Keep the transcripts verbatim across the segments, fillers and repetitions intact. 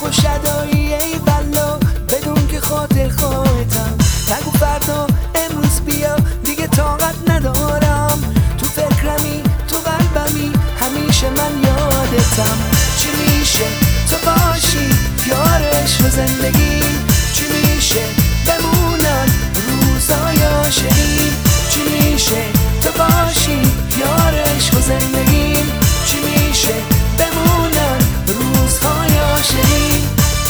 و شدایی ای والله بدون که خاطر خواهتم. نگو فردا امروز بیا دیگه طاقت ندارم. تو فکرمی تو قلبمی همیشه من یادتم. چی میشه تو باشی یار عشق و زندگی؟ چی میشه بمونن روزای عاشقی؟ چی میشه تو باشی یار عشق و زندگی؟ چی میشه بمونن روزهای عاشقی؟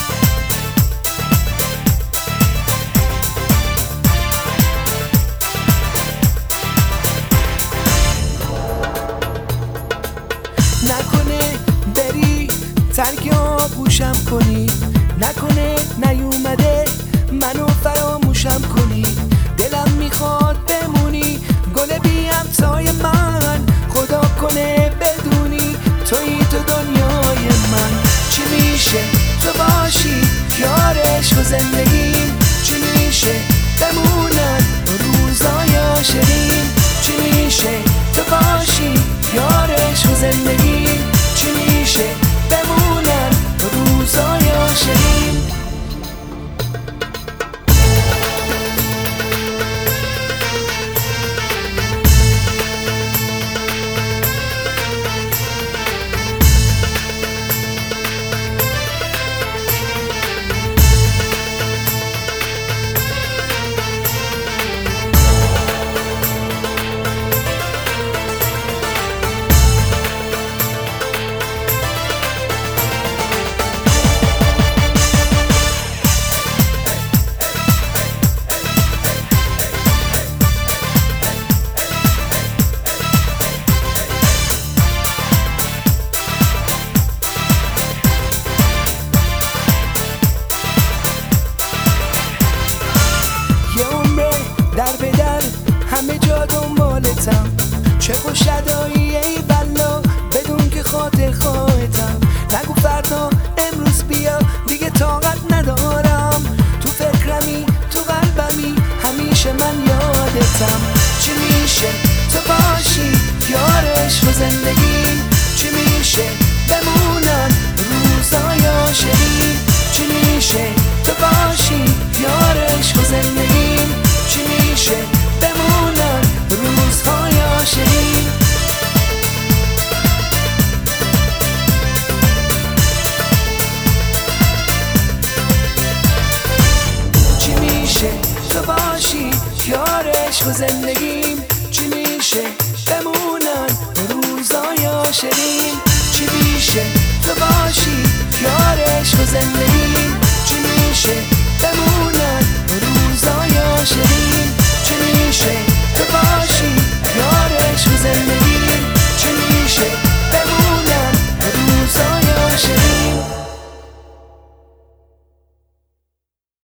نکنه بری ترک آغوشم کنی، نکنه نیومده منو فراموشم کنی. دلم میخواد بمونی گل بی همتای من، خدا کنه بدونی تویی تو دنیای من. چی میشه تو باشی یار عشق و زندگی؟ چی میشه بمونن روزای عاشقی؟ چی میشه تو باشی یار عشق و زندگی؟ چی میشه بمونن روزای عاشقی؟ در به در همه جا دنبالتم. چه خوش شدایی ای والله بدون که خاطر خواهتم. نگو فردا امروز بیا دیگه طاقت ندارم. تو فکرمی تو قلبمی همیشه من یادتم. چی میشه تو باشی یار عشق و زندگی؟ چی میشه بمونن روزای عاشقی؟ چی میشه تو باشی یار عشق و زندگی؟ چی میشه بمونن روزهای عاشقی؟ چی میشه تو باشی یار عشق و زندگیم؟ چی میشه بمونن روزهای عاشقی؟ چی میشه تو باشی یار عشق و زندگی؟